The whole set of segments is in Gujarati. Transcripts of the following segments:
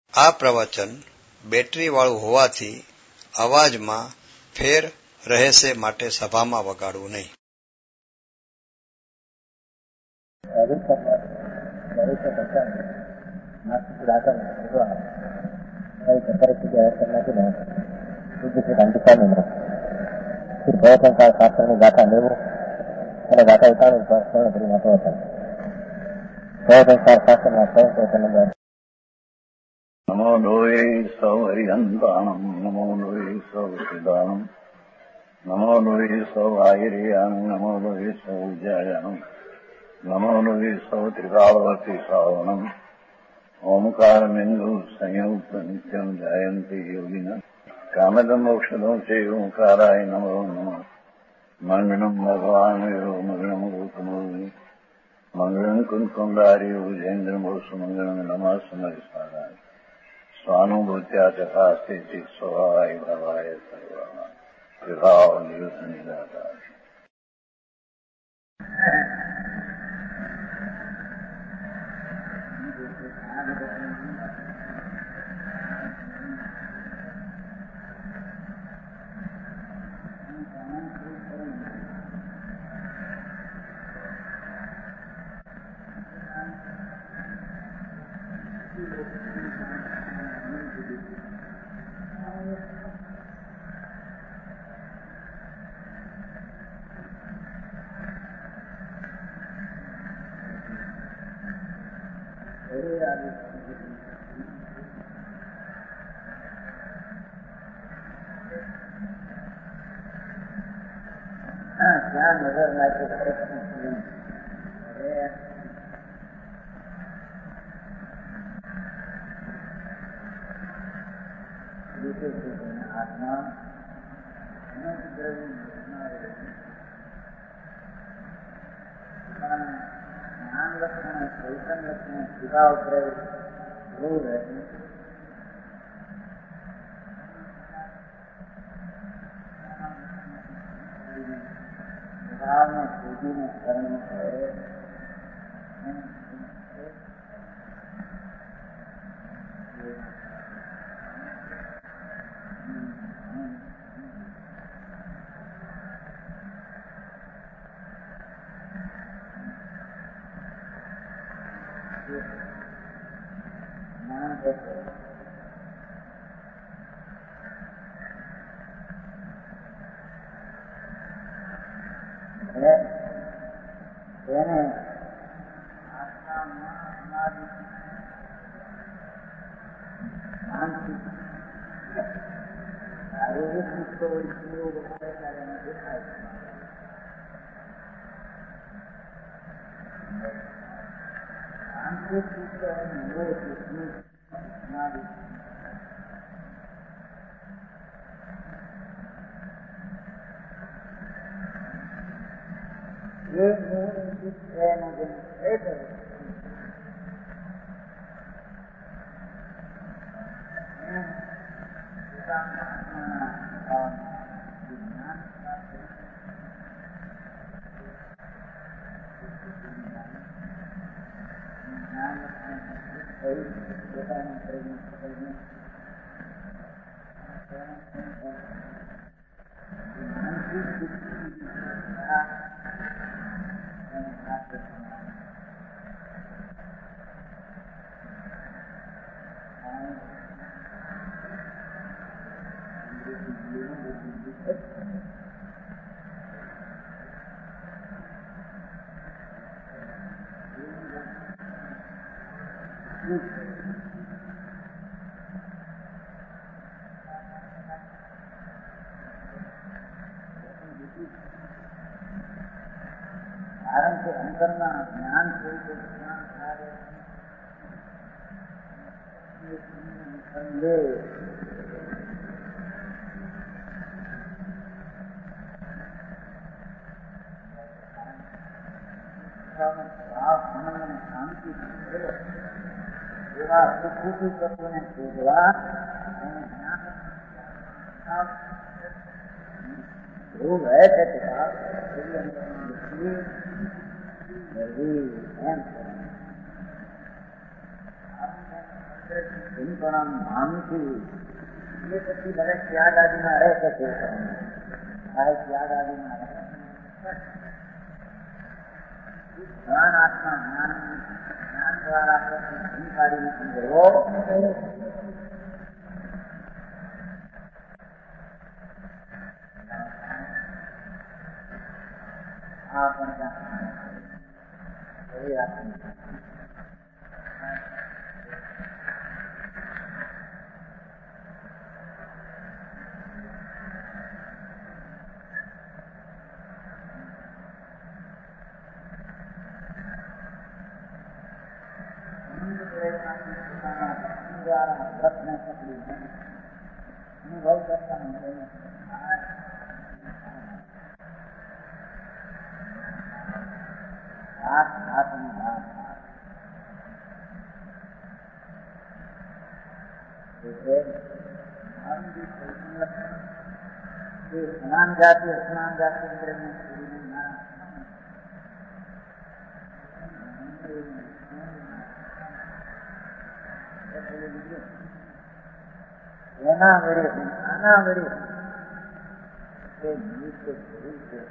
આ પ્રવચન બેટરી વાળું હોવાથી અવાજમાં ફેર રહેશે, માટે સભામાં વગાડવું નહીં. શાસ્ત્રની ગાથા લેવું અને ગાથા ઉતારવું પૂર્ણ કરી વાતો હતા. શાસ્ત્રના સ્વયં નમો લોહે સૌ હરિહંતાણમ, નમો લોહે સૌ સિદ્ધાણમ, નમો લોહે સૌ આયર્યાણમ, નમો લોહે સૌ જયાણમ, નમો લોહે સૌ ત્રિકાળવતી શ્રાવણમ, ઓમકાર બિંદુ સંયુક્ત નિત્યમ જયંતી યોગિન કામદમ ઔષધો છે ઓંકારાય નમો નમઃ. મંગળમ ભગવાન મંગળમ ગૌતમોર્મિ, મંગળમ કુંકુંડારી ઉજેન્દ્રમોષ, મંગળમ નમઃ સમરિસ્વારાય સ્વાનુભૂત્યા તથાસ્તે ચિત સ્વભાવાય ભવાય સર્વા વિભાવ નિયુત નિદાતા. ત્યાં નજર નાખે આત્મા જ્ઞાન લક્ષણ ચૈતન લક્ષણ સ્વીકાર કરે એવું રહે. ભાવને શોધીને કર્મ કરે તેને માનસિક શારીરિક દુઃખો દેખાય. માનસિક દુઃખ કારણ કે અંતરના જ્ઞાન થયું શાંતિ એવા સુખી તત્વને શોધવા એવું રહે છે એમ પણ માનથી એ પછી દરેક ત્યાગ આદિમાં રહે છે ત્યાગ આદિમાં રહે જ્ઞાન આત્મા જ્ઞાન દ્વારા સંસારી સમજવો આ પણ એવી રાખવાની દ્વારા વ્રતને પકડી અનુભવ કરતા સ્નાન જાતિ સ્નાન જાતિ એના વડે આના વડે એ નિત્ય જરૂર છે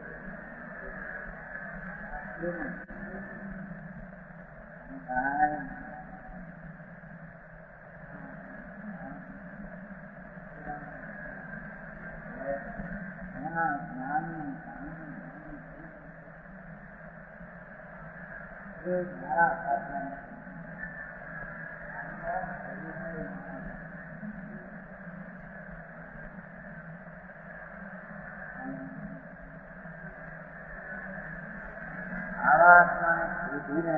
એના જ્ઞાનનું એ મારા સાધન આત્માને બુદ્ધિને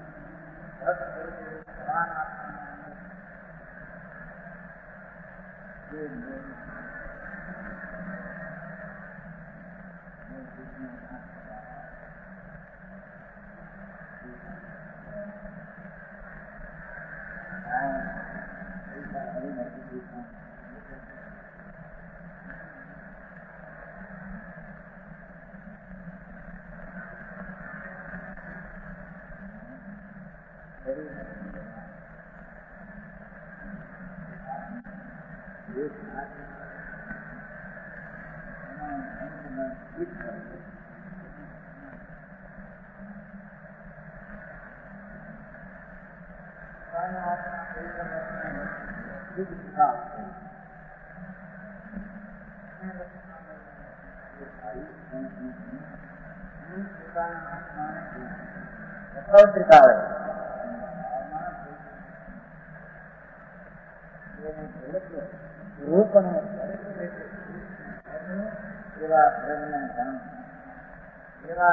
એવા પ્રેમને એવા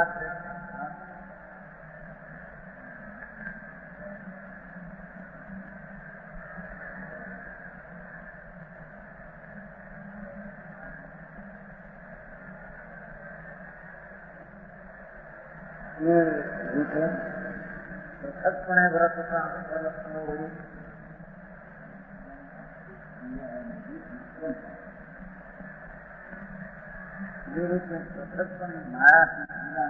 પૃથકપણે વ્રત જે રીતે પૃથકપણે મારા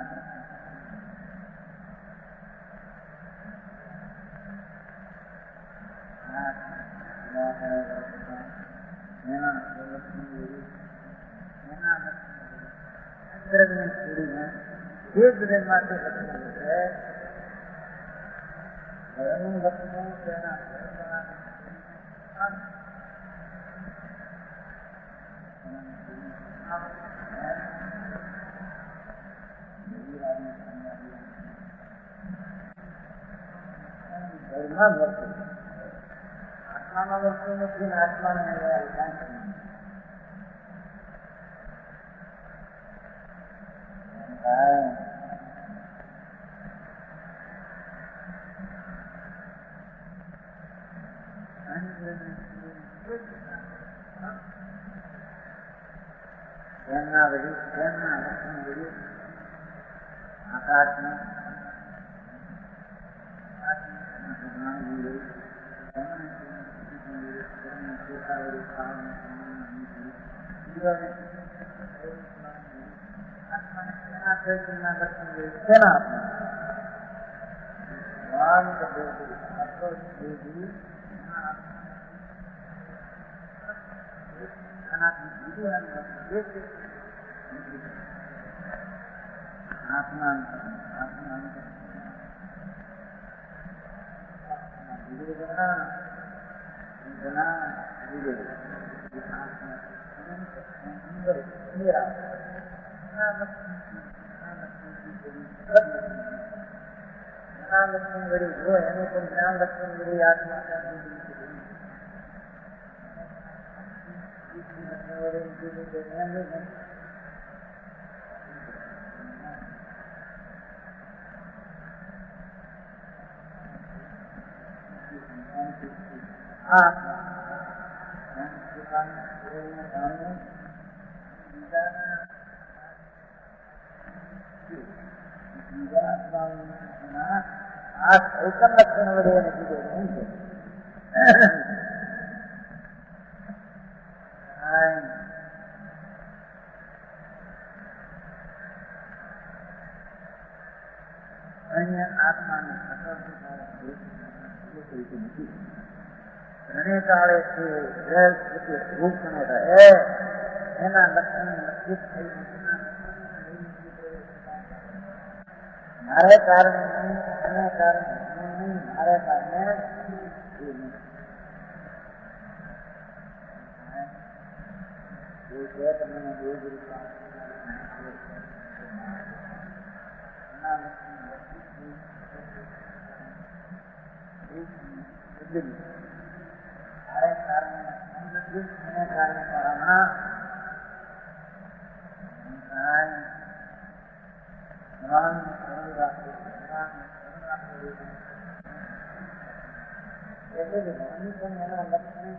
આત્મામાં વસ્તુ નથી ને આત્માને આકાશને લક્ષણ જો એનું પણ જ્ઞાન લક્ષણ ગળી આત્મા આ એકમ લક્ષણ વડે એને કીધું નહીં છે. અન્ય આત્માને ઘણી કાળે વૃક્ષનો રહે એના લક્ષણ નક્કી થઈ મારે કારણે નહીં એને કારણે નહીં મારે કારણે તમને મારે કારણે એને કારણે મારામાં એટલે ભગવાનની પણ એના લક્ષણ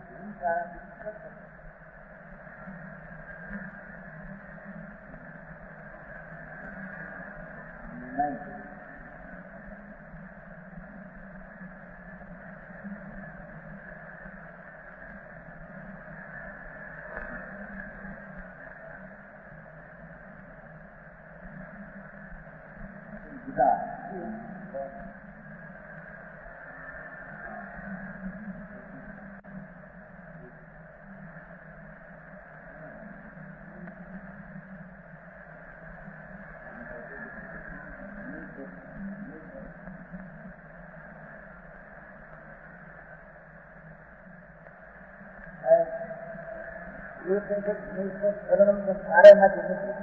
સારે નથી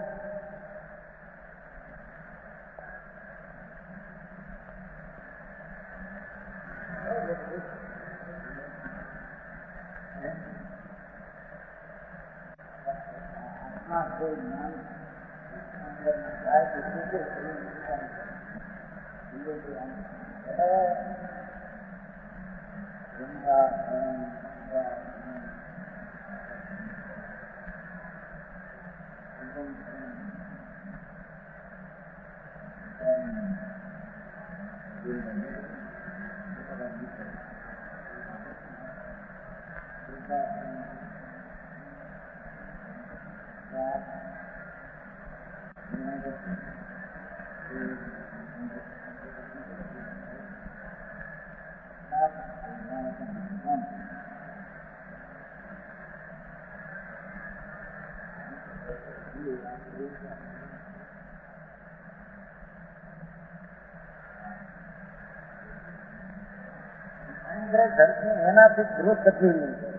એનાથી ગ્રોથ થતી રહ્યું છે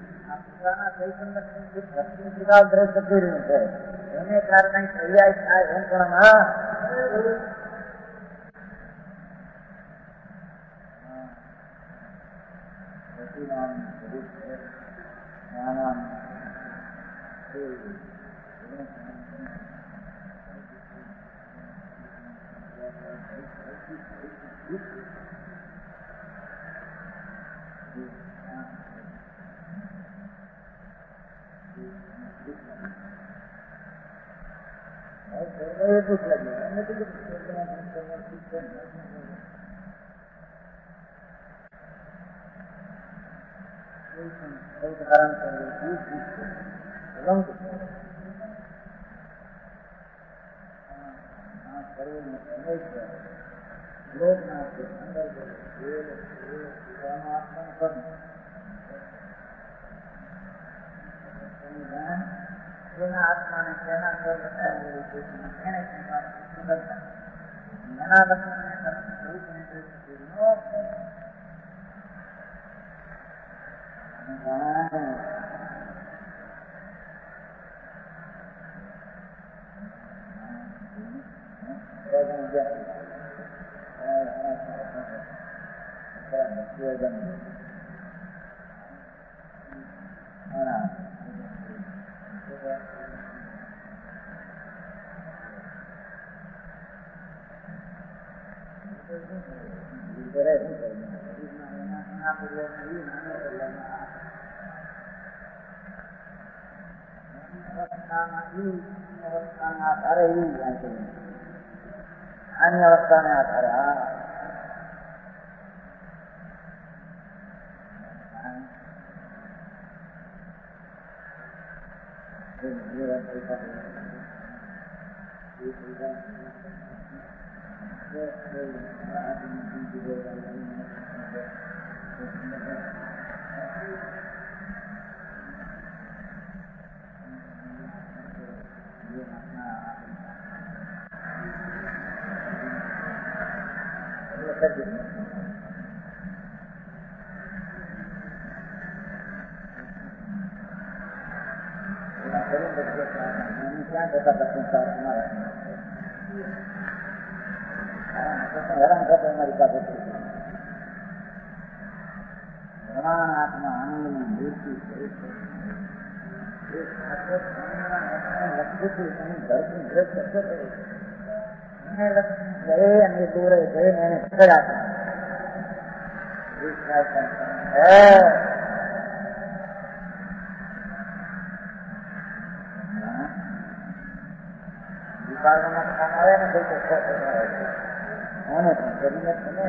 ગ્રોથ થતી રહ્યું છે એને કારણે પર્યાય થાય એમ પણ દુઃખ લાગ્યું એમને કીધું ધારણ જેના આત્માને તેના એને ઘણા આની અવસ્થાને આધારે ક્યાં જતા હેરાન થતો અમારી પાસે ભગવાન આત્મા આનંદમાં મૃત્યુ અને દૂરે જઈને એને પકડાતા વિભાગમાં કામ આવે ને કોઈ કોને પણ કરીને તમે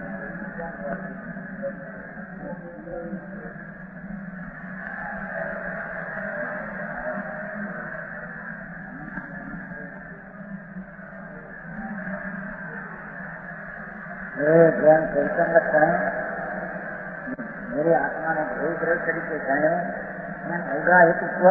ज्ञान चैतन्य लक्षण मेरे आत्मा ने बहुत तरह तरीके जाने अवगा हेतुत्व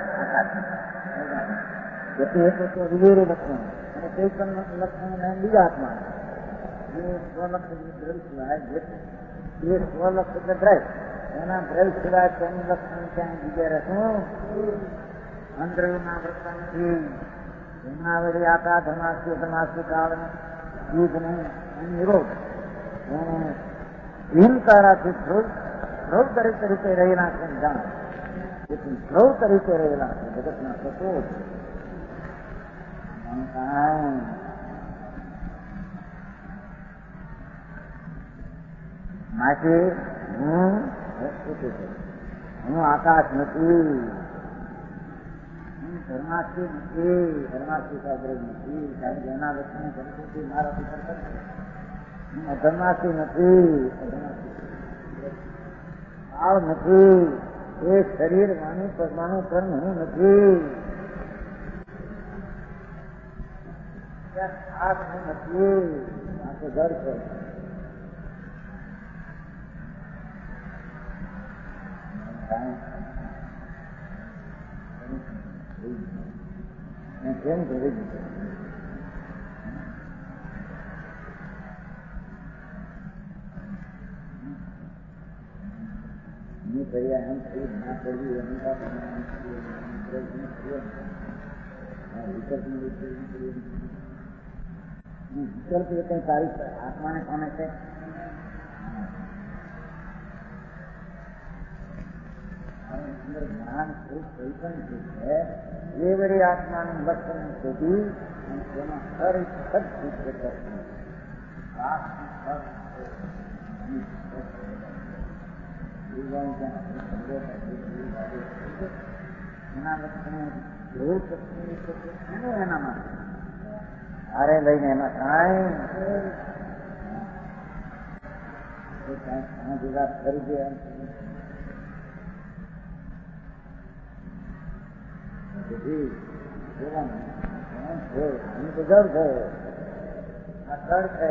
गति हेतुत्व विवेर लक्षण चैतन्य लक्षण में बीजा आत्मा ये स्वलक्ष द्रव्य सिवाय ये स्वलक्ष द्रव्य एना द्रव्य सिवाय तेનું લક્ષણ ક્યાંય બીજે રહેતું અંતરના વર્તન થી એના વડે આકા ધમાસ્ય કાળ જીવ નહીં નિરોધ ભીમકારાથી ધ્રુવ તરીકે રહેલા છે જાણ તેથી ધ્રુવ તરીકે રહેલા છે જગતના તત્વો માટે હું આકાશ નથી, હું ધર્માસ્તી નથી, ધર્માસ્તી સાગર નથી, જેના લક્ષણ સંસ્કૃતિ મારા પિતર કરશે. હું અધર્માસ્તી નથી, ભાવ નથી, એ શરીર વાણી પરમાણુ કર્મ હું નથી, હાથ હું નથી, આ તો ઘર છે. કેમ કરી દીધું? કર્યા એમ થયું ના કર્યું એની વિકલ્પ એ કઈ સારી આત્માને કોને છે? અંદર જ્ઞાન કોઈ પણ છે એ વળી આત્માનું લક્ષણ શોધી તેનો હર સદસિદ્ધ કરશે. એના લક્ષણો જોર શક્તિ એના માટે હારે લઈને એમાં કાંઈ જુદા કરી દે એમ બધી જોવાનું છે. હું તો જળ છે, આ જળ છે,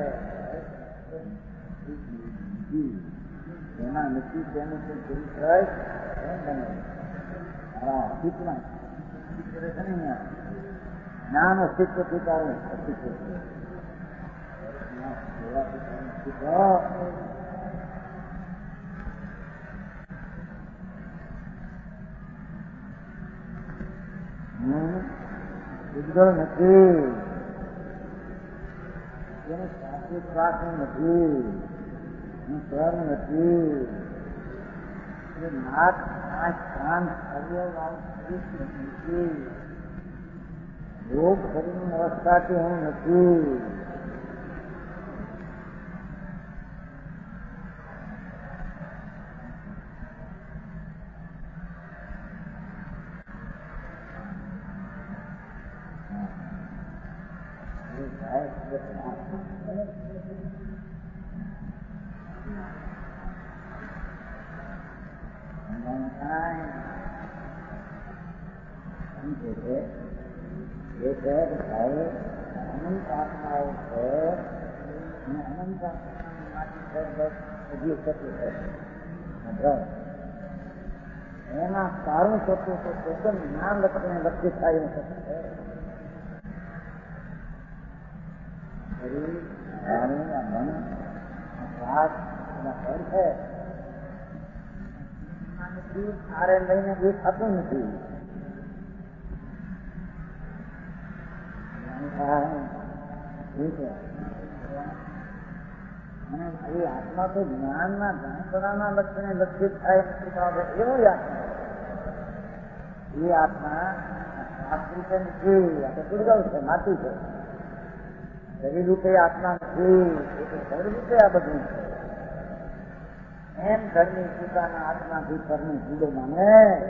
એના નથી તેનું કોઈ પૂરું થાય એમ બને. હા, શીખવા જ્ઞાન અસ્તિત્વથી તારું અસ્તિત્વ ઉજ્જવળ નથી, એનું સાચું શ્વાસ નથી, સ્વર નથી, નાક કાન અવયવ નથી, યોગ શરીરની અવસ્થાથી હું નથી. અનંત આત્માઓ છે અને અનંત આત્મામાંથી એના સારું થતું તો એકદમ જ્ઞાન લક્ષણે લક્ષી થાય એવું થતું છે. શરીર મન શ્વાસ એના ઘર છે, સારે લઈને એ થતું નથી. અને એ આત્મા તો જ્ઞાનના જાણપણાના લક્ષણે લક્ષિત થાય એવું આત્મા, એ આત્મા શાસ્ત્રી નથી, આ તો દુર્ગવ છે, માટી છે. શરીર રૂપે આત્મા નથી, એ તો ઘર રૂપે આ બધું છે. એમ ઘરની પોતાના આત્માથી ઘરની જુદો માને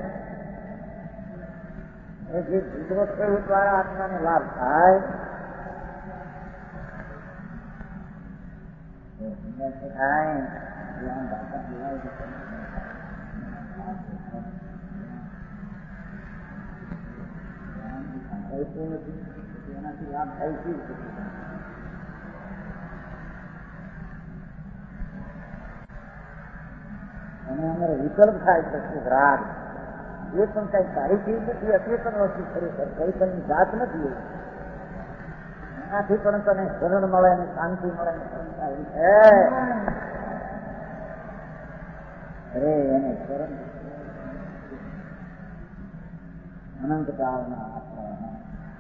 એ જે જુદો છે એ દ્વારા આત્માને લાભ થાય. એનાથી લાભ થાય છે. અને અમારે વિકલ્પ થાય છે રાગ, એ પણ કઈ સારી ચીજ નથી, અચેતન વસ્તુ ખરેખર કઈ પણ જાત નથી. એનાથી પણ તને શરણ મળે ને શાંતિ મળે ને ક્ષમતા એવી છે. અરે એને શરણ અનંત કાળના આત્મા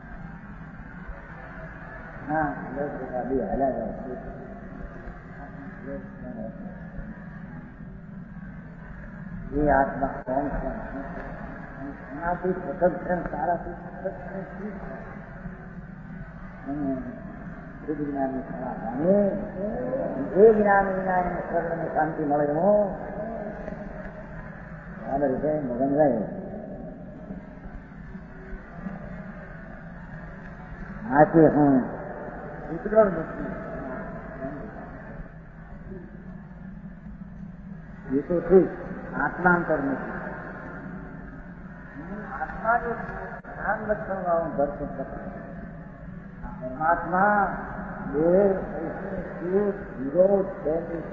હા બી હાલ્યા એ આત્મા કોણ છે? એનાથી સ્વતંત્ર સારાથી જ્ઞાનની સમાધાને એ જ્ઞાન વિના એને શરણને શાંતિ મળે હો. આ રીતે મગન રહે. આથી હું ઉતરલ નથી, એ તો ઠીક, આત્માંતર નથી. આત્મા જો જ્ઞાન લક્ષણ વાળું દર્શન કરે, પરમાત્મા એ વિરોધ છે,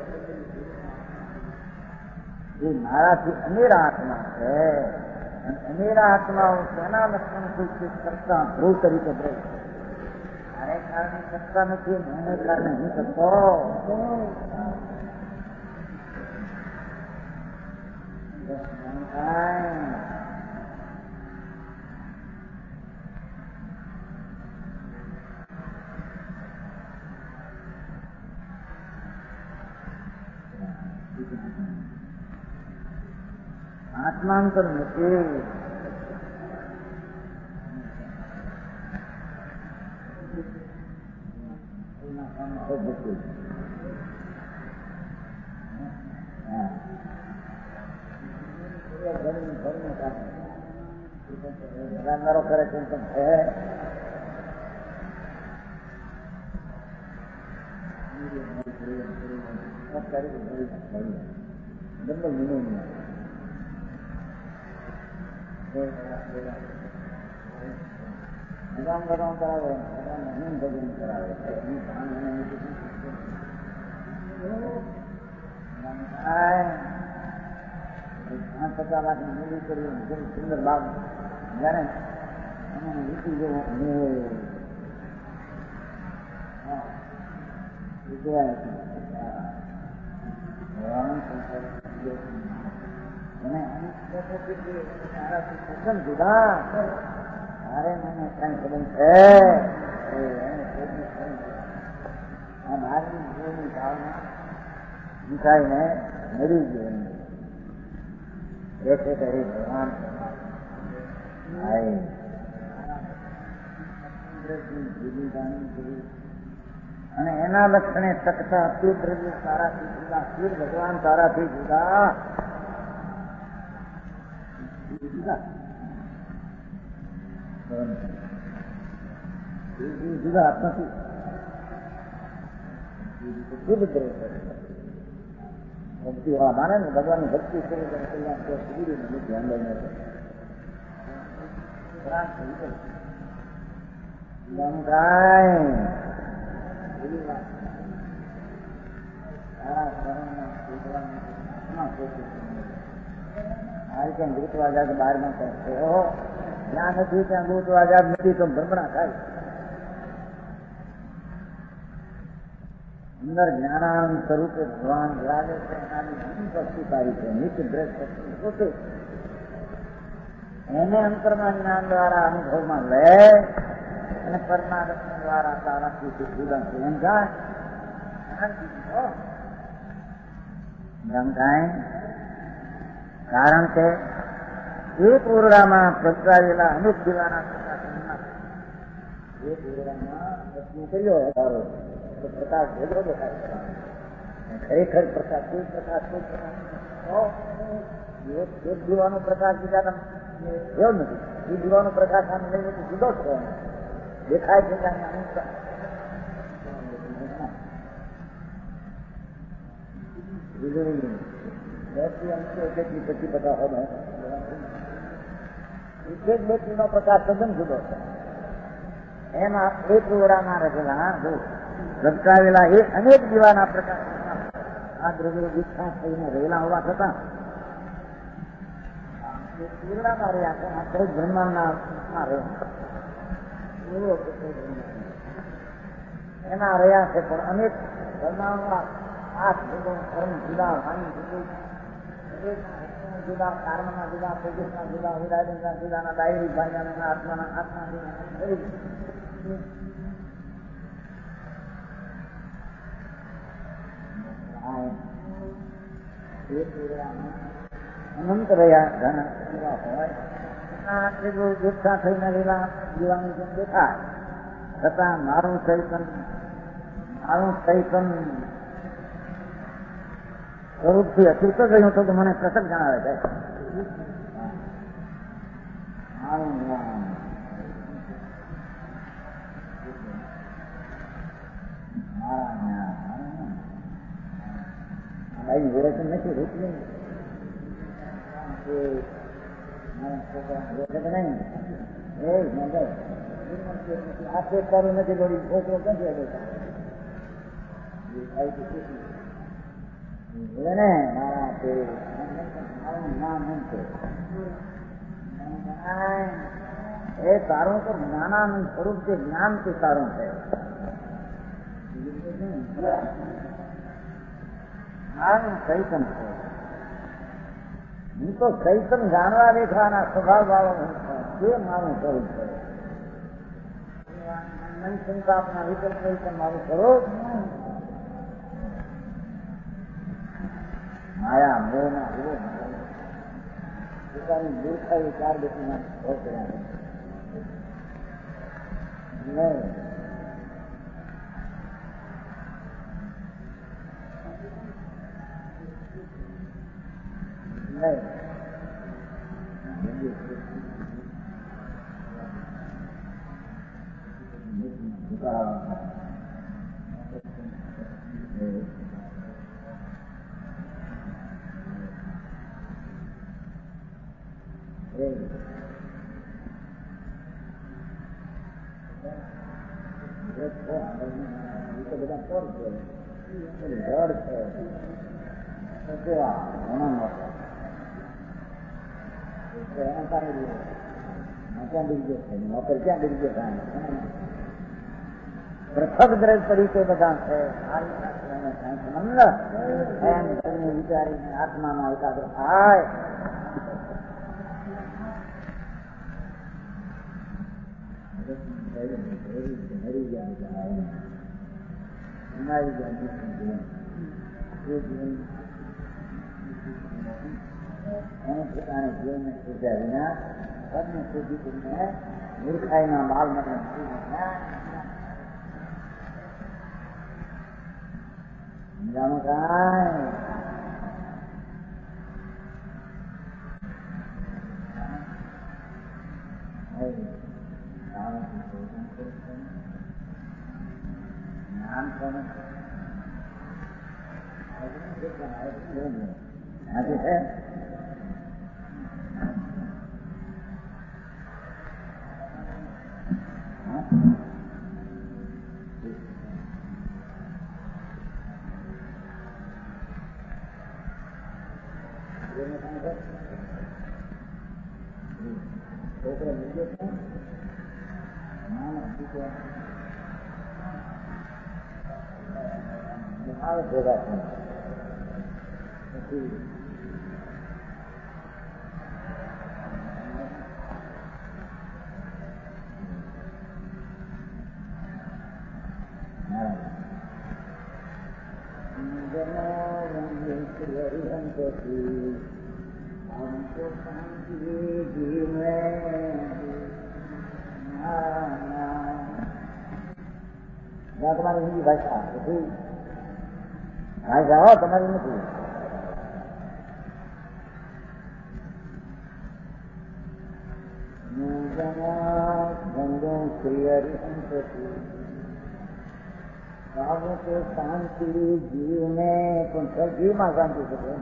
એ મારાથી અનેરા આત્મા છે. અને અનેરા આત્માઓ તેના લક્ષણ કરતા ધ્રુવ તરીકે બ્રે મારે કારણે શકતા નથી, મને કારણે હું શકતો. આત્માંતર નથી. ઘરનો કરે છે ડબલ મિનિંગ ભગવાન ભગવાન કરાવે, નહીં ભજન કરાવે. 50 લાખની મૂડી કરી સુંદર બાગ જાણે નીકળી જવું જુદા મારે મને કઈ ખબર છે બહારની જીવની ભાવના મીઠાઈને મળી ગયું એટલે કરી ભગવાન અને એના લક્ષણે તકતા અતિ દ્રવ્ય તારાથી જુદા શિવ ભગવાન તારાથી જુદા જુદા નથી ભક્તિ હોવા માને ને ભગવાનની ભક્તિ કરી ધ્યાન લઈને ગૂંચવા જાય તો બહારમાં જ્યાં નથી ત્યાં ગૂંચવા જાય નથી તો ભ્રમણા થાય અંદર જ્ઞાનાનંદ સ્વરૂપે ભગવાન લાગે છે એનાની પક્ષીકારી છે નિત્ય દ્રશ પક્ષી પોતે એને અંતરમાં જ્ઞાન દ્વારા અનુભવમાં લે અને પરમાગત દ્વારા તારાથી જુદા એમ જાય કારણ કે એક ઓરડામાં પ્રગટાવેલા અનેક દીવાના એક ઓરડામાં પ્રશ્ન કર્યો પ્રકાશ ભેગો દેખાય ખરેખર પ્રકાશ કોઈ પ્રકાશ એક દીવાનો પ્રકાશ બીજા એવો નથી એ દીવાનો પ્રકાશ આમ લઈને જુદો છે દેખાય છે પછી બધા હોય એક બેટરીનો પ્રકાશ તદ્દન જુદો છે એમાં એક ઓરડામાં રહેલા લટકાવેલા એ અનેક દીવાના પ્રકાશ આ દ્રવ્યો વિખ્યાત થઈને રહેલા હોવા છતાં ઓરડામાં રહ્યા છે આ કઈ બ્રહ્માંડના રહ્યા એના રહ્યા છે પણ અનેક બ્રહ્માંડમાં આઠ કર્મ જુદા વાણી જુદા કારણના જુદા તેજસના જુદા વિરાજના જુદાના ડાયરી ભાઈના આત્માના આત્મા અનંત રહ્યા ઘણા એવા હોય એકઠા થઈને રહેલા જીવાની જેમ દેખાય છતાં મારું ચૈતન સ્વરૂપથી અચૂક ગયું તો મને પ્રસંગ જણાવે છે મારું જ્ઞાન મારા જ્ઞાન વિરેચન નથી રૂપની આ ચેકવાનું નથી દોડી છોકરો ક્યાંથી ને મારા એ તારું તો જ્ઞાનાનંદ સ્વરૂપ છે જ્ઞાન થી તારું છે ચૈતન છે હું તો ચૈતન જાણવા દેખાના સ્વભાવ વાળો તે મારું સ્વરૂપ છે મન સંતાપના વિકલ્પ ચૈતન મારું સ્વરૂપ માયા મોહના પોતાની મૂર્ખાઈ ચાર બેટીના ભોગ કર્યા ક્યાં બીજો છે નોકર ક્યાં બીજો થાય પૃથક દ્રવ્ય તરીકે બધા છે એમ કરીને વિચારીને આત્મામાં એકાગ્ર થાય. હરી ગયા એને પોતાને જીવનને શોધ્યા વિના પદને શોધી કરીને મૂર્ખાઈના બાલ માટે સમજાણું કાંઈ જ્ઞાન કોને આજે છે છોકરો બીજો છે આવે ભેગા છે પછી हमको शांति जी में तुम्हारी हिंदी भाषा भाषा तुम्हारी नहीं गंगो श्री हरि संतति हमको शांति जीव में जीव में शांति से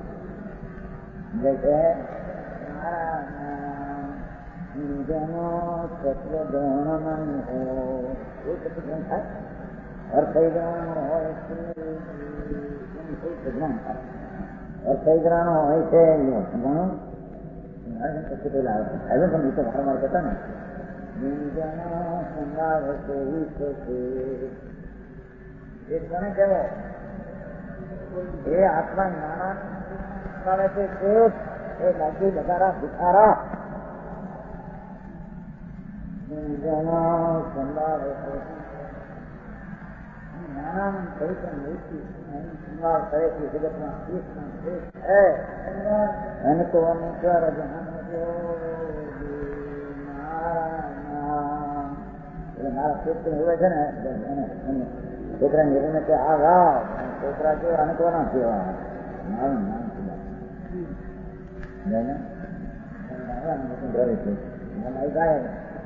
जैसे जनो सत्व गौणमन हो अर्थग्रहण हो अर्थग्रहण હોય છે સમજાણું પછી પેલા હવે પણ તો વારંવાર કહેતા ને નિંજનો સંગાર વિશ્વ છે એ કોને કહેવો એ આત્મા જ્ઞાના કરે છે એ બાકી બધારા ભિખારા નિંજનો સંગાર જ્ઞાનાન ચૈતન્ય વ્યક્તિ સંભાળ કરે છે જગતમાં શ્રેષ્ઠમાં શ્રેષ્ઠ છે એને તો અનુસાર મારા ક્ષેત્ર હોય છે ને છોકરા નિર્ણય કે આ ગાવ છોકરા કેવા અને કોના કેવા મારું નામ દ્રવે છે ગાય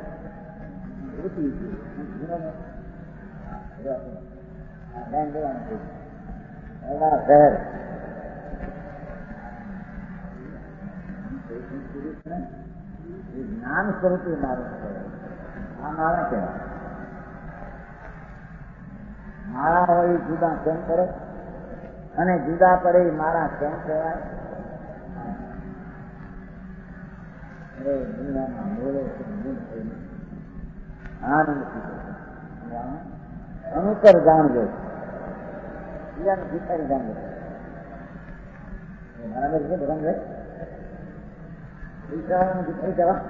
જ્ઞાન સ્વરૂપે મારું આ મારા કહેવાય મારા હોય જુદા કેમ કરે અને જુદા પડે મારા કેમ કહેવાય દુનિયામાં બોલે આનંદ અનુકર જાણજો બીજાને ભિખારી જાણજો બરાબર છે બરાબર પૈસા ભિખારી જવા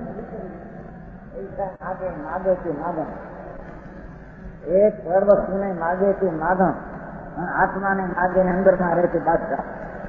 પૈસા માગે માગે તું માગણ એક પર વસ્તુને માગે તું માગણ આત્માને માગે ને અંદરમાં રહે છે બાદશાહ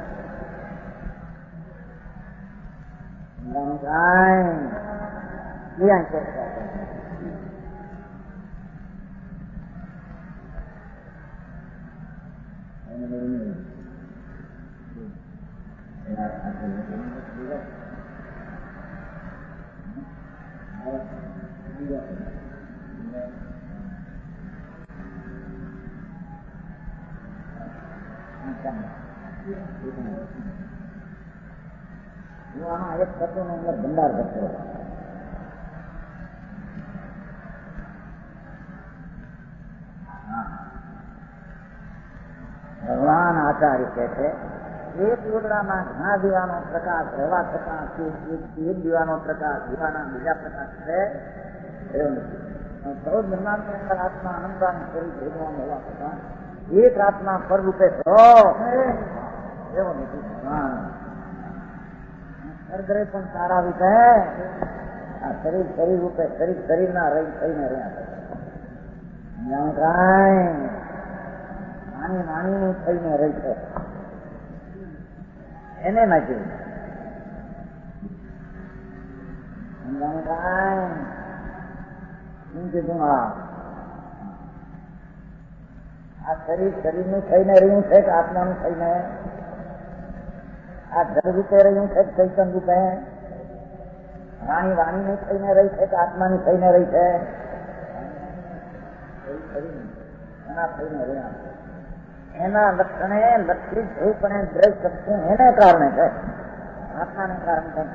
આમાં એક તત્વ ની અંદર ભંડાર કરતો ભગવાન આચાર્ય કહે છે એક દીવડામાં ઘણા દીવાનો પ્રકાશ રહેવા છતાં એક દીવાનો પ્રકાશ દીવાના બીજા પ્રકાશ છે એવો નથી. 14 બ્રહ્માંડની અંદર આત્મા અનંતાનું સ્વરૂપ ભેગવાનું હોવા છતાં એક આત્મા પરરૂપે એવો નથી. સર્ગરે પણ સારા રીતે આ શરીર શરીર રૂપે શરીર શરીરના રહી થઈને રહ્યા નાની નાની થઈને રહી છે એને માટે કીધું આ શરીર શરીરનું થઈને રહ્યું છે કે આત્માનું થઈને આ જળ રૂપે રહ્યું છે ચૈતન રૂપે રાણી વાણીની થઈને રહી છે કે આત્માની થઈને રહી છે એના થઈને રહ્યા એના લક્ષણે લક્ષિત રૂપ અને દ્રવ્ય શકતું એને કારણે છે આત્માને કારણે છે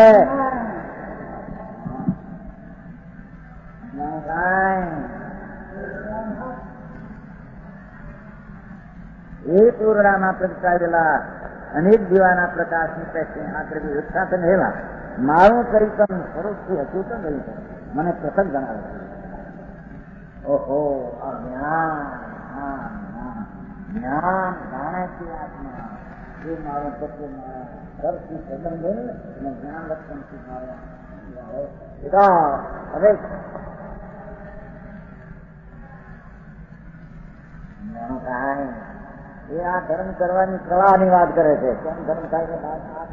એ પૂર્ણામાં પ્રગટાવેલા અનેક દીવાના પ્રકાશની પેશે આગળ ઉત્સાહન હેલા મારું ચરિતમ સ્વરૂપથી હતું તો ગયું છે મને પ્રસંગ જણાવે છે. ઓહો આ જ્ઞાન જાણે છે આત્મા એ મારું તત્વ સર્વથી સંબંધ અને જ્ઞાન લક્ષણથી મારું હવે એ આ ધર્મ કરવાની કળાની વાત કરે છે. કેમ ધર્મ થાય છે?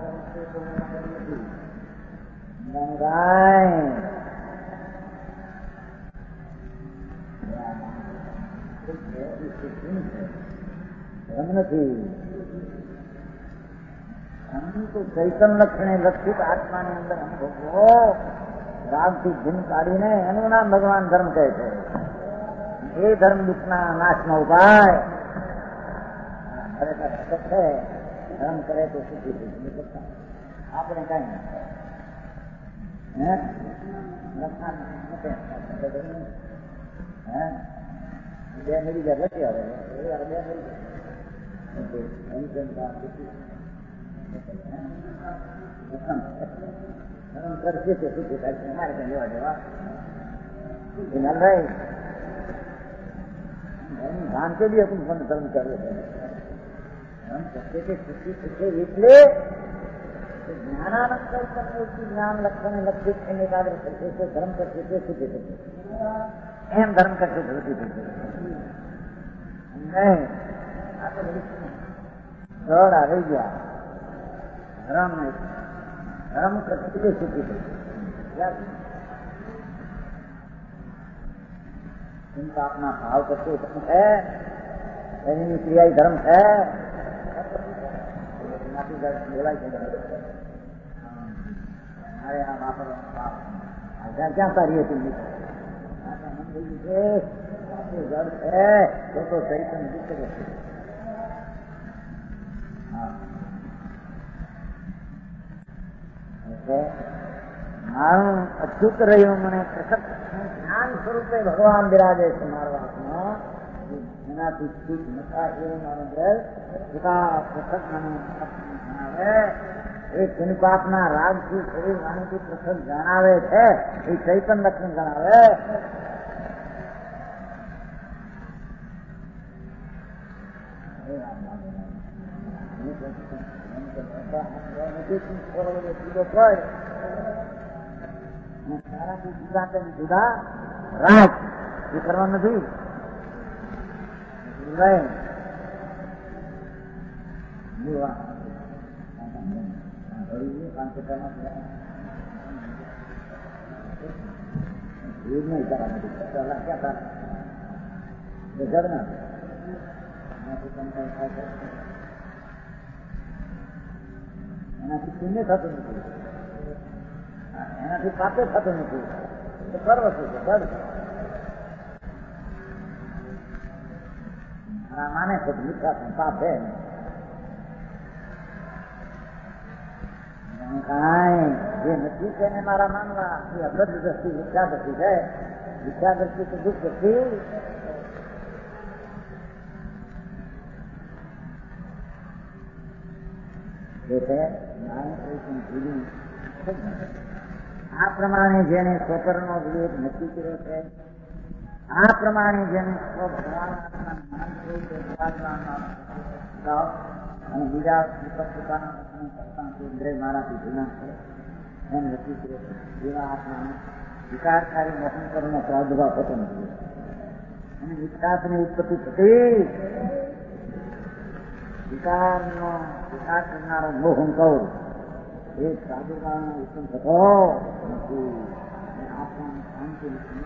ધર્મ નથી. તો ચૈતન લક્ષણે લક્ષિત આત્માની અંદર અનુભવો રાગથી ભીન કાઢીને એનું નામ ભગવાન ધર્મ કહે છે. એ ધર્મ દુઃખના નાશનો ઉપાય ખરેખર છે. ધર્મ કરે તો સુખી થઈ આપણે કઈ બે મળી જાય પછી આવે બે મળી ધર્મ કરશે તો સુખી થાય છે. મારે કઈ લેવા દેવા ભાઈ ભાન के लिए अपन धर्म कर रहे हैं. हम सत्य के सुखी सुखे એટલે જ્ઞાનાનંદ જ્ઞાન લક્ષણ લક્ષિત એને કારણે થશે ધર્મ કરશે તે સુખી થશે એમ ધર્મ કરશે ધરતી થશે નહીં. આ તો સરળ આવી ગયા ધર્મ ધર્મ કરશે તે સુખી થશે. चिंता अपना भाव करते धर्म है शरीर क्रिया धर्म है बोला हमारे यहाँ वहाँ पर क्या कार्य तुम जड़ है तो सही तुम મારું અચ્યુત રહ્યું મને પ્રસક્ત જ્ઞાન સ્વરૂપે ભગવાન બિરાજે છે મારો આત્મા એનાથી સ્થિત નતા એવું મારું પ્રસક્ત મને જણાવે. એ ચિંપાતના રાગથી શરીર વાણીથી પ્રસક્ત જણાવે છે એ ચૈતન લક્ષણ જણાવે. જુદા રાજ એ કરવા નથી. એનાથી પુણ્ય થતું નથી, એનાથી પાપે થતું નથી. સર્વ શું છે? દળ માને છે મિથ્યા પાપ છે કાંઈ જે નથી તેને મારા માનવા એ અબદ્ધ દ્રષ્ટિ મિથ્યા દ્રષ્ટિ છે. મિથ્યા દ્રષ્ટિ તો દુઃખ દ્રષ્ટિ. એ છે આ પ્રમાણે જેને સ્વકરનો વિવેક નક્કી કર્યો છે, આ પ્રમાણે જેને અને બીજા પોતાના મારાથી જૂના છે એમ નક્કી કર્યો છે, જેવા આત્માને વિકારકારી મોહન કરવાનો પ્રાદુર્ભાવ થતો નથી અને વિકાસની ઉત્પત્તિ થતી વિકાર કરનારો મોહન કૌર એ પ્રાદુર્ભાવ ઉત્પન્ન થતો નથી. આત્માની શાંતિ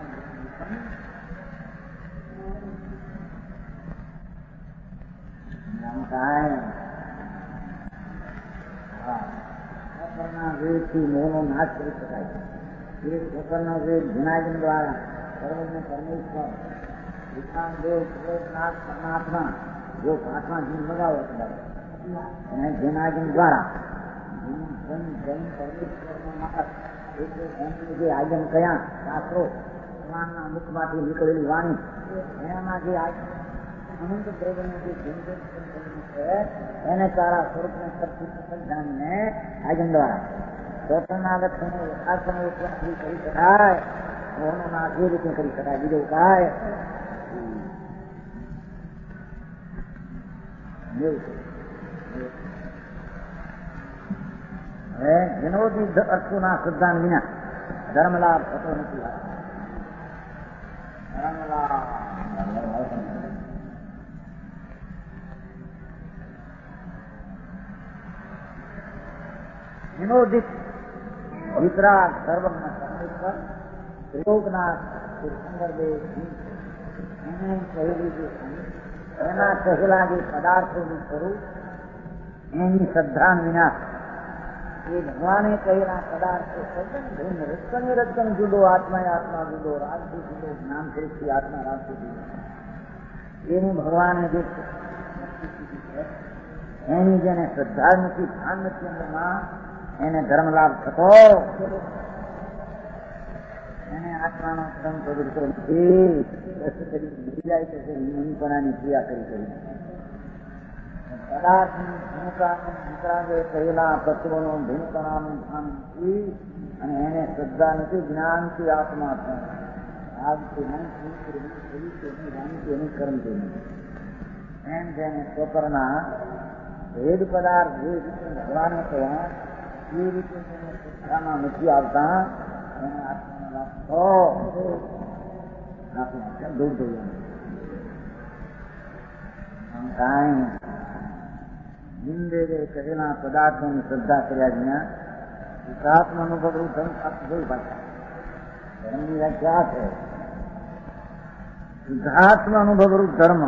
વેદથી મોહનો નાશ કરી શકાય છે. એ સ્વકરનો વેદ જુનાજન દ્વારા સર્વને પરમેશ્વર વિષ્ણાન દેવ નાથ પરમાત્મા જો આત્મા જીવ લગાવો એને જુનાજન દ્વારા પરમેશ્વરનો માર્ગ એટલે એમની જે આજન કયા શાસ્ત્રો ભગવાનના મુખમાંથી નીકળેલી વાણી એનામાં જે અનંત દ્રવ્યનું જે જનજન છે એને તારા સ્વરૂપને સરખી જાણીને આજન દ્વારા સ્વતંત્રના લક્ષણો યથાર્થનો ઉપલબ્ધિ કરી શકાય, મોહનો નાશ એ રીતે કરી શકાય. બીજો ઉપાય હવે જનોદી અર્થોના સિદ્ધાંત વિના ધર્મ લાભ થતો નથી. ધર્મ લાભ વિનોદિત વિતરાગ સર્વજ્ઞ પરમેશ્વર ત્રિલોકનાથ સુંદરદેવ એને કહેલી જે એના કહેલા જે પદાર્થોનું સ્વરૂપ એની શ્રદ્ધા વિના એ ભગવાને કહેલા પદાર્થો ભિન્ન રત્ન રત્ન જુદો, આત્મા આત્મા જુદો, રાજથી જુદો, જ્ઞાન સ્વરૂપથી આત્મા રાજથી જુદો. એની ભગવાને જે એની જેને શ્રદ્ધા નથી, ધ્યાન નથી અંદરમાં એને ધર્મ લાભ થતો, એને આત્માનો ધર્મ પ્રવૃત્તો નથી. મરી જાય છે મનપણાની ક્રિયા કરી પદાર્થની ભૂમિકાનું વિતરાગે કહેલા તત્વોનું ભૂમિકાનું ભાન નથી અને એને શ્રદ્ધા નથી, જ્ઞાનથી આત્મા આજથી એની કર્મ એમ જેને સ્વકરના ભેદ પદાર્થ જે રીતે ભગવાને કહ્યા એ રીતે શ્રદ્ધામાં નથી આવતા એને આત્માનો લાભ દૂર કાંઈ બિંદે કહેલા પદાર્થોની શ્રદ્ધા કર્યા વિના શુદ્ધાત્મ અનુભવ ધર્મ પ્રાપ્ત થઈ પાછા. ધર્મની વ્યાખ્યા છે શુદ્ધાત્મ અનુભવરૂપ ધર્મ.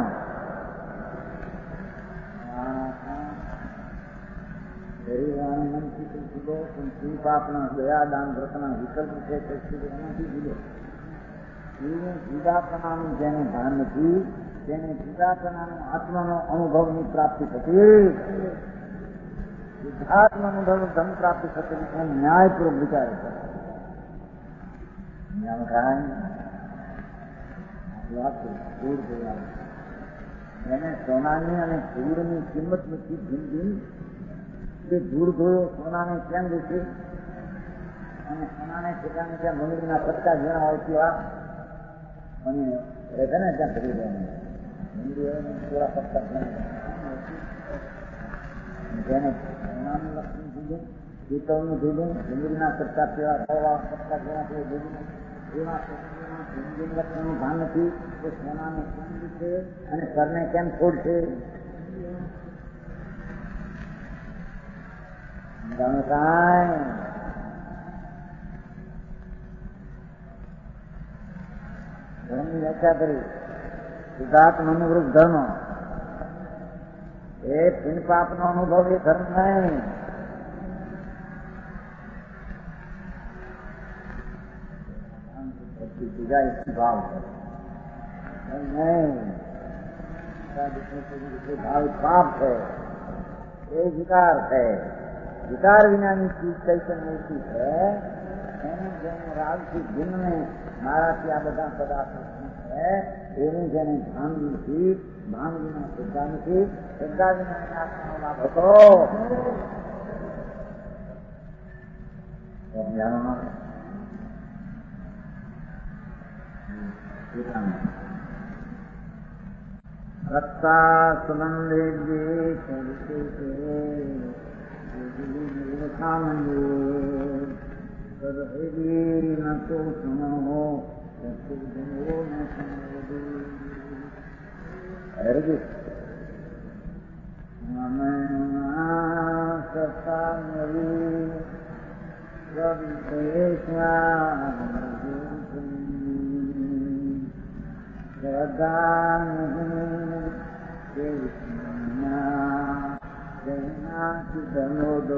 આપણા દયાદાન વ્રતના વિકલ્પ છે એનાથી જુદો. એને જુદાપણાનું જેને ભાન નથી તેને જુદાપણાનું આત્માનો અનુભવની પ્રાપ્તિ થતી, શુદ્ધાત્મ અનુભવ ધર્મ પ્રાપ્તિ થતી એમ ન્યાયપૂર્વક વિચારે છે. એને સોનાની અને ધૂળની કિંમત નથી ભીન કે ધૂળ ધોયો સોનાને કેમ દેશે અને સોનાને ઠેકાને ત્યાં મંદિરના પત્તા ઘણા હોય તેવા અને રહે ને ત્યાં ભરી દેવાનું મંદિર થોડા પત્તા જેને સોનાનું લક્ષણ દીધું, પિત્તળનું દીધું, મંદિરના પત્તા તેવા થવા પત્તા ઘણા દીધું એવા લક્ષણનું ભાન નથી કે સોનાને કેમ દીધે અને સરને કેમ છોડશે. ધર્મની વ્યાખ્યા કરી શુદ્ધાત્મ અનુરૂપ ધર્મ એ પિન પાપ નો અનુભવ એ ધર્મ નહીં. ભાવ નહીં, ભાવ પાપ છે એ વિકાર છે. વિકાર વિનાની ચીજ કઈ મૂર્તિ છે એનું જેનું રાગથી ભિન્નને મારાથી આ બધા પદાર્થો છે એનું જેને ભાન નથી, ભાન વિના શ્રદ્ધા નથી, શ્રદ્ધા વિના આત્માનો લાભ હતો रक्षा सुगंधे न तो सुनो सत्ता धनोद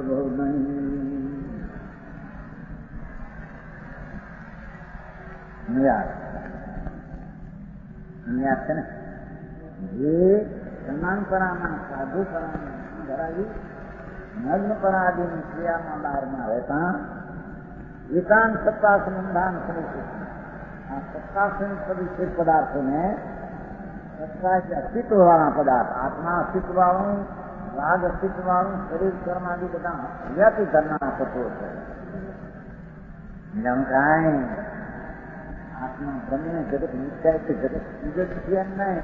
છે ને જે સન્માનપરામાં સાધુપરામાં ધરાવી નગ્નપરાદીની ક્રિયામાં બહારમાં રહેતા એકાંત સત્તા સંબંધાન સદિશેષ આ સત્તાસન સદિશેષ પદાર્થોને સત્તા એટલે અસ્તિત્વ વાળા પદાર્થ આત્મા અસ્તિત્વ વાળું રાગ અસ્તિત્વ વાળું શરીર કર્મ આદિ બધા હયાતી ધર્મના તત્વો છે. કાંઈ આત્મા બ્રહ્મને જગત નિશ્ચય કે જગત જગત છે એમ નહીં.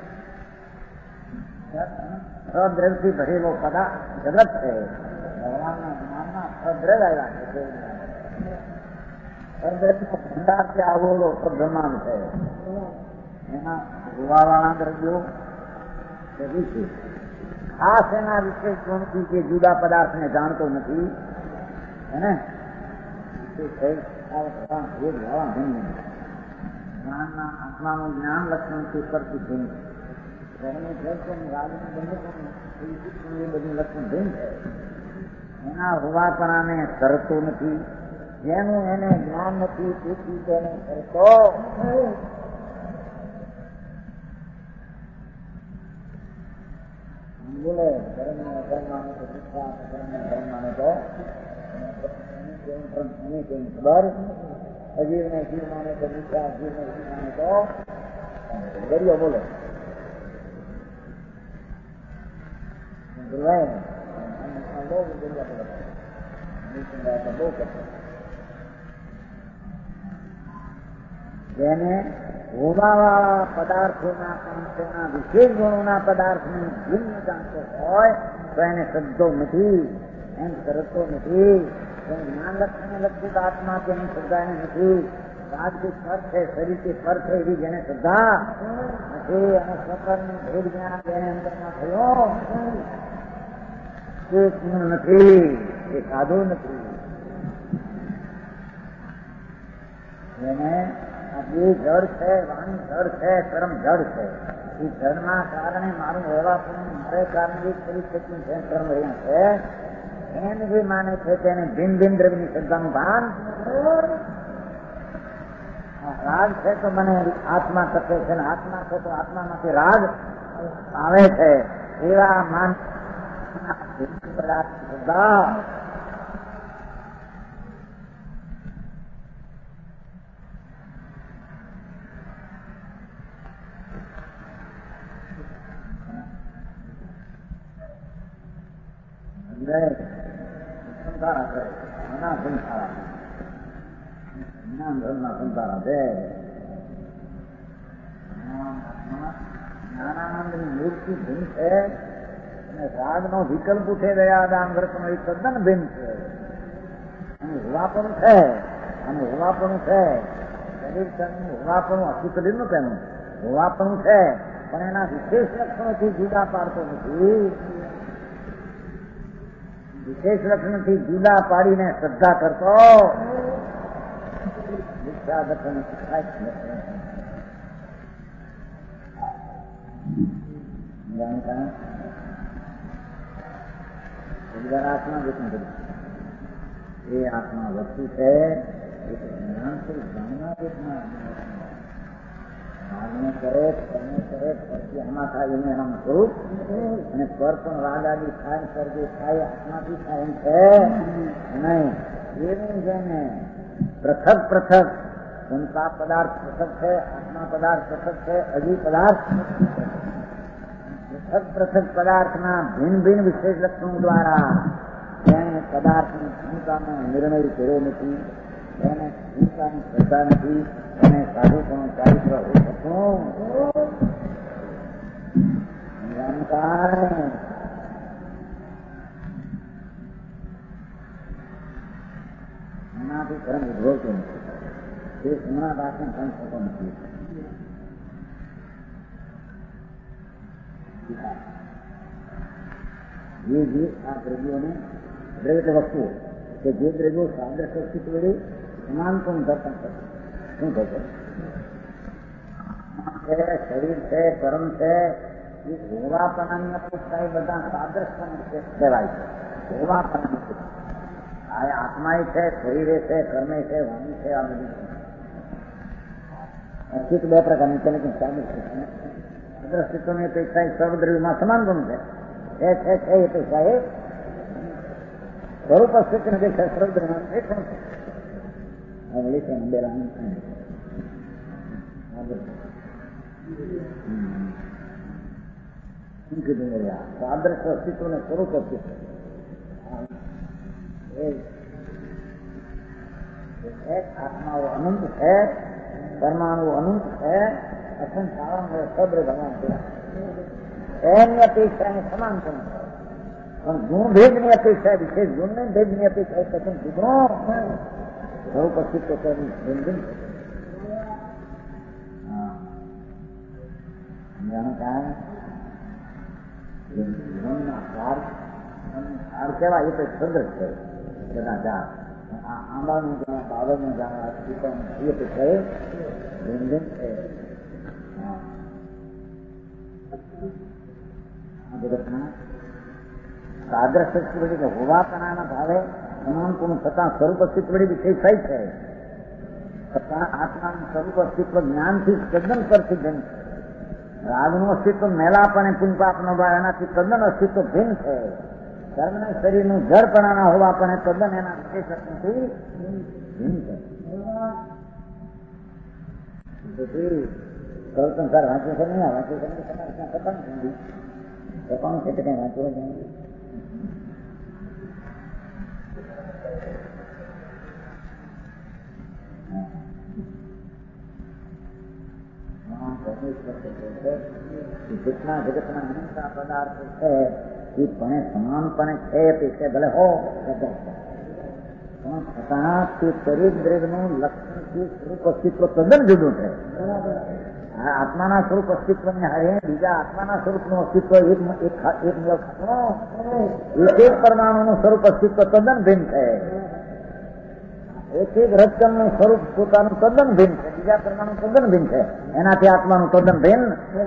સદ્રવથી ભરેલો પદાર્થ જગત છે. ભગવાનના જ્ઞાનના સદ્રવ આવ્યા છે. સદ્રવનો ભંડારથી આવેલો સદ્રમાન છે. એના જોવાવાળા દ્રવ્યો છે. ખાસ એના વિશેષ ગુણથી જે જુદા પદાર્થને જાણતો નથી એને જ્ઞાનના આત્માનું જ્ઞાન લક્ષણથી કરતી ભિન્ન છે. બધું લક્ષણ ભિન્ન છે. એના હોવાપણાને કરતો નથી. જેનું એને જ્ઞાન નથી તેથી તેને કરતો બોલે ધર્મ અધર્મ માને તો વિશ્વાસ ધર્મ માને તો ખબર અજીવને જીવ માને તો વિશ્વાસ જીવને જીવ માને તો દરિયો બોલે જેને હોવાવાળા પદાર્થોના પણ તેના વિશેષ ગુણોના પદાર્થની ભિન્ન જાણતો હોય તો એને શબ્દો નથી, એમ કરતો નથી. જ્ઞાન લક્ષણને લક્ષિત આત્મા તેની શ્રદ્ધા એને નથી. રાજથી પર છે, શરીરથી પર છે એવી જેને શ્રદ્ધા નથી અને સ્વકર્મનું ભેદ જ્ઞાન જેને અંતરમાં થયો તે પૂર્ણ નથી, એ સાધુ નથી. એને આ બે જળ છે, વાણી જળ છે, કર્મ જળ છે. એ જળના કારણે મારું રહેવાપણું મારે કારણે એક પરિસ્થિતિ છે, કર્મ રહ્યા છે. એને જે માને છે તેને ભિન્ન ભિન્ન દ્રવ્યની શ્રદ્ધાનું ભાન. રાગ છે તો મને આત્મા તત્વ છે ને આત્મા છે તો આત્મામાંથી રાગ આવે છે એવા માન શ્રદ્ધા સંસારા કરે એના સંસારા જ્ઞાન ધર્મના સંસારા છે. જ્ઞાનાનંદની મૂર્તિ ભિન્ન છે અને રાગનો વિકલ્પ ઉઠે ગયા દાન વર્તનો એ તદ્દન ભિન્ન છે. અને હોવાપણું છે અને હોવાપણું છે શરીર હોવાપણું આખું શરીરનું પહેલું હોવાપણું છે પણ એના વિશેષ લક્ષણોથી જુદા પાડતો નથી. વિશેષ લક્ષણથી જુદા પાડીને શ્રદ્ધા કરતો દીક્ષા દર્શન આત્મા વ્યક્તિ એ આત્મા વસ્તુ છે જ્ઞાન તો જાણવા ભાવને કરે કર્મ કરે પછી આમાં થાય એને આમ સ્વરૂપ અને પર પણ રાગ આદિ થાય સર્જે થાય આત્માથી થાય એમ છે નહીં. એવું જેને પૃથક પૃથક સંતા પદાર્થ પૃથક છે, આત્મા પદાર્થ પૃથક છે, અજી પદાર્થ પૃથક પૃથક પદાર્થના ભિન્ન ભિન્ન વિશેષ લક્ષણો દ્વારા તેને પદાર્થની ભૂમિકાનો નિર્ણય કર્યો નથી, એને ભૂમિકાની શ્રદ્ધા નથી, એને સાધુપણું ચારિત્ર હોઈ શકતું એનાથી કર્મ ઉદ્ભવતો નથી. તે હમણાં દાખલ કરી શકતો નથી. જે આ દ્રવ્યોને દ્રવ્ય વસ્તુઓ કે જે દ્રવ્યો સાદૃશ અસ્તિત્વ વડે સમાનપણ દર્શન કરે શું થશે? શરીર છે, કર્મ છે, એ હોવાપણાની અપેક્ષા એ બધા સાદૃશ કહેવાય છે. હોવાપણાની આ આત્મા છે, શરીરે છે, કર્મે છે, વાણી છે, આ બધી અસ્તિત્વ બે પ્રકારની છે. લેકિન સાદૃશ અસ્તિત્વની અપેક્ષા એ સર્વદ્રવ્યમાં સમાનપણ છે. એ અપેક્ષા એ સ્વરૂપ અસ્તિત્વની અપેક્ષા સર્વદ્રવ્યમાં એક પણ છે. સાદૃશ અસ્તિત્વ ને સ્વરૂપ અસ્તિત્વ આત્માઓ અનંત છે, પરમાણુ અનંત છે, અસંત સબ્ર ભગવાન એમની અપેક્ષાને સમાન પણ છે. પણ ગુણ ભેદની અપેક્ષા વિશેષ ગુણ ને ભેદની અપેક્ષા કથમ જુદો સ્વરૂપ અસ્તિત્વ ભિન્ન કેવાય એ તો સંદ્રશ છે. બધા ઝાડ આંબાનું ઝાડ, બાબરનું ઝાડ, પીપળનું એ તો છે ભિન્ન છે. જગતના સાદૃશ અસ્તિત્વ હોવાપણાના ભાવે સમાનપણું થતાં સ્વરૂપ અસ્તિત્વ વિષય થાય છે. છતાં આત્માનું સ્વરૂપ અસ્તિત્વ જ્ઞાનથી તદ્દન પરથી ભિન્ન છે. રાગનું અસ્તિત્વ મેલાપણે પુંપાપનો ભાવ એનાથી તદ્દન અસ્તિત્વ ભિન્ન છે. કર્મના શરીરનું જળપણાના હોવાપણે તદ્દન એના વિશેષત્વથી ભિન્ન છે. સંસાર વાંચ્યું છે નહીં, વાંચ્યું છે તમારે ત્યાં ખતમ થઈ કોણ છે તે કઈ વાંચવું નહીં. જેટલા જગતના અનંતા પદાર્થો છે એ પણ સમાનપણે છે અપેક્ષા ભલે હો પણ છતાં તે શરીર દ્રવ્યનું લક્ષણથી સ્વરૂપ અસ્તિત્વ તદ્દન જુદું છે. આત્માના સ્વરૂપ અસ્તિત્વને હારે બીજા આત્માના સ્વરૂપનું અસ્તિત્વ એક પરમાણુનું સ્વરૂપ અસ્તિત્વ તદ્દન ભિન્ન છે. એક એક રચકણનું સ્વરૂપ પોતાનું તદ્દન ભિન્ન છે, બીજા પરમાણુ તદ્દન ભિન્ન છે. એનાથી આત્માનું તદ્દન ભિન્ન છે.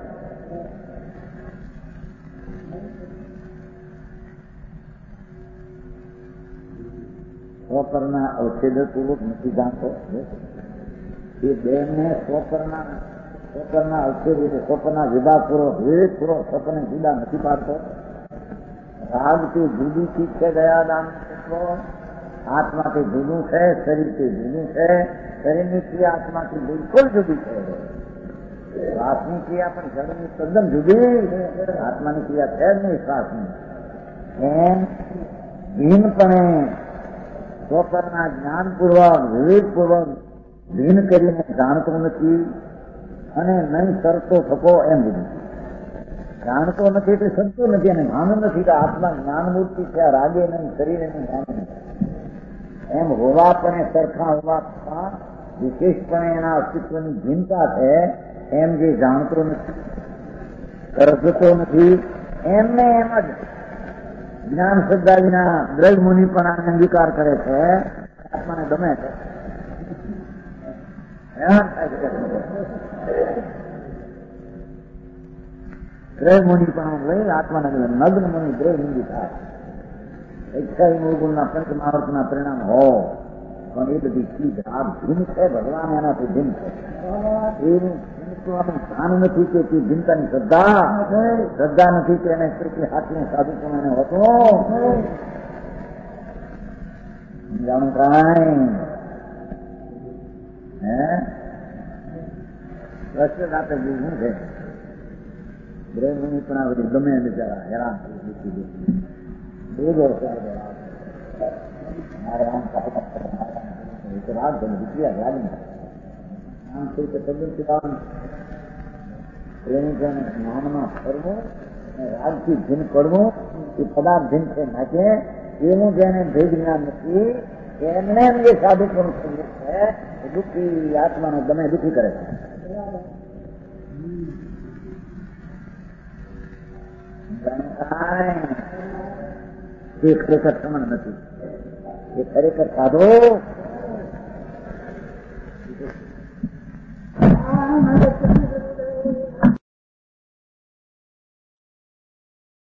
સ્વપરના અવચ્છેદપૂર્વક નથી જાણતો એ બેને સ્વપરના અવચ્છેદ સ્વપના વિભાગપૂર્વક વિવેકપૂર્વક સ્વપને જુદા નથી પાડતો. રાગથી જુદી ચીજ છે દયાદાન આત્માથી જુદું છે, શરીરથી જુદું છે. શરીરની ક્રિયા આત્માથી બિલકુલ જુદી છે. શ્વાસની ક્રિયા પણ શરીરની તદ્દન જુદી, આત્માની ક્રિયા છે જ નહીં શ્વાસની. એમ ભિન્નપણે સ્વપરના જ્ઞાનપૂર્વક વિવેકપૂર્વક ભિન્ન કરીને જાણતો નથી અને નહીં સરતો થકો એમ બધું જાણતો નથી એટલે સરતો નથી અને ભાન નથી કે આત્મા જ્ઞાનમૂર્તિ છે. આ રાગે નહીં, શરીરે નહીં, ભાન નથી. એમ હોવાપણે સરખા હોવા છતાં વિશેષપણે એના અસ્તિત્વની ભિન્નતા છે. એમ જે જાણતો નથી, કરતો નથી, એમને એમ જ જ્ઞાન શ્રદ્ધા વિના દ્રવ્ય મુનિ પણ આને અંગીકાર કરે છે. આત્માને ગમે છે. દ્રવ્ય મુનિ પણ લઈ આત્માને નગ્ન મુનિ દ્રવ્ય નિંદી થાય. ઈચ્છા મૂળગુણના પંચમહાવર્તના પરિણામ હો પણ એ બધી ચીજ આ ભિન્ન છે. ભગવાન એનાથી ભિન્ન છે. એનું ભાન નથી કે તે ભિન્નતાની શ્રદ્ધા નથી કે એને કેટલી હાથનું સાધુ પણ એને હોતું જાણું કાંઈ રસ્તે સાથે શું છે દ્રવ્યની પણ આ બધી ગમે બિચારા હેરાન ભેગો મારે આમ રાગ વિક્રિયા લાગી આમ થઈ કે તદ્દન પ્રેમિકોને જ્ઞાનમાં ફરવું રાજથી ભીન પડવું એ પદાર્થ ભીન છે નાખે એવું જેને ભેદ જ્ઞાન નથી એમને એ સાધુ પણ છે એ દુઃખી આત્માનો ગમે દુઃખી કરે છે એ ખરેખર સમણ નથી એ ખરેખર સાધો